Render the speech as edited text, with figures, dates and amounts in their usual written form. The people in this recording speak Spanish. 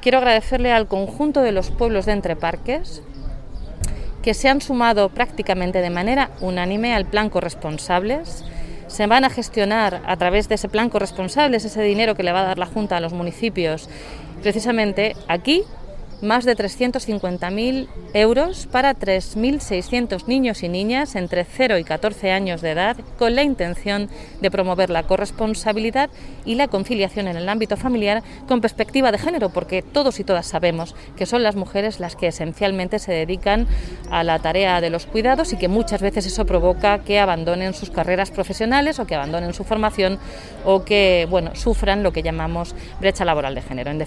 quiero agradecerle al conjunto de los pueblos de Entre Parques que se han sumado prácticamente de manera unánime al plan Corresponsables. Se van a gestionar a través de ese plan Corresponsables ese dinero que le va a dar la Junta a los municipios, precisamente aquí, más de 350.000 euros para 3.600 niños y niñas entre 0 y 14 años de edad, con la intención de promover la corresponsabilidad y la conciliación en el ámbito familiar con perspectiva de género, porque todos y todas sabemos que son las mujeres las que esencialmente se dedican a la tarea de los cuidados y que muchas veces eso provoca que abandonen sus carreras profesionales o que abandonen su formación o que sufran lo que llamamos brecha laboral de género.